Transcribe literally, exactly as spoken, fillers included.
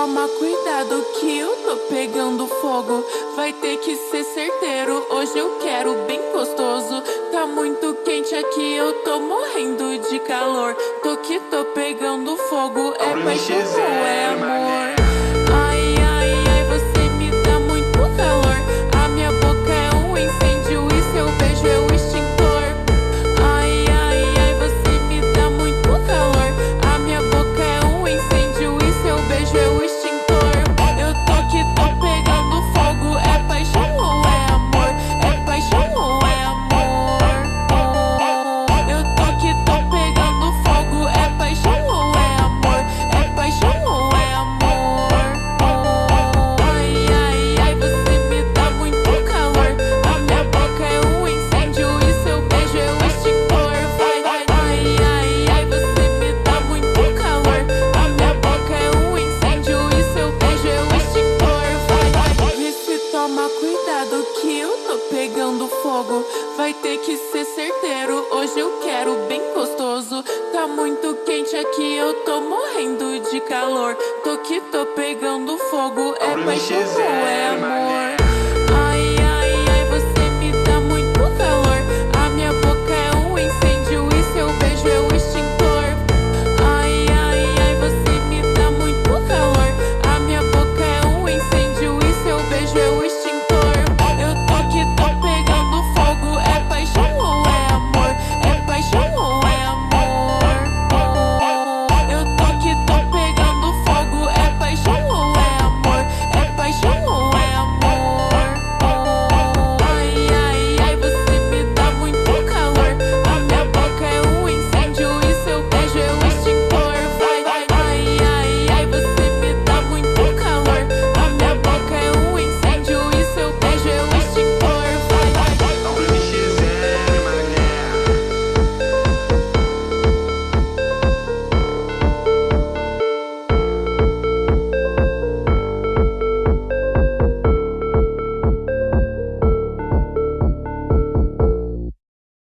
toma cuidado que eu tô pegando fogo. Vai ter que ser certeiro, hoje eu quero bem gostoso. Tá muito quente aqui, eu tô morrendo de calor. Tô que tô pegando fogo, é paixão ou é amor? Ai, ai, ai, você me dá muito calor. A minha boca é um incêndio e seu beijo é o extintor. Ai, ai, ai, você me dá muito calor. A minha boca é um incêndio e seu beijo é o extintor. Eu tô que tô pegando fogo, é paixão ou é amor? É paixão ou é amor? Eu tô que tô pegando fogo, é paixão ou é amor? É paixão ou é amor? Ai, ai, ai, você me dá muito calor. A minha boca é um incêndio e seu beijo é o extintor. Vai, vai, ai, ai, ai, você me dá muito calor. A minha boca é um incêndio e seu beijo é o extintor. Vai, vai, vê se toma cuidado que eu tô pegando fogo. Vai ter que ser certeiro, hoje eu quero bem gostoso. Tá muito quente aqui, eu tô morrendo de calor. Tô que tô pegando fogo, é paixão ou é amor?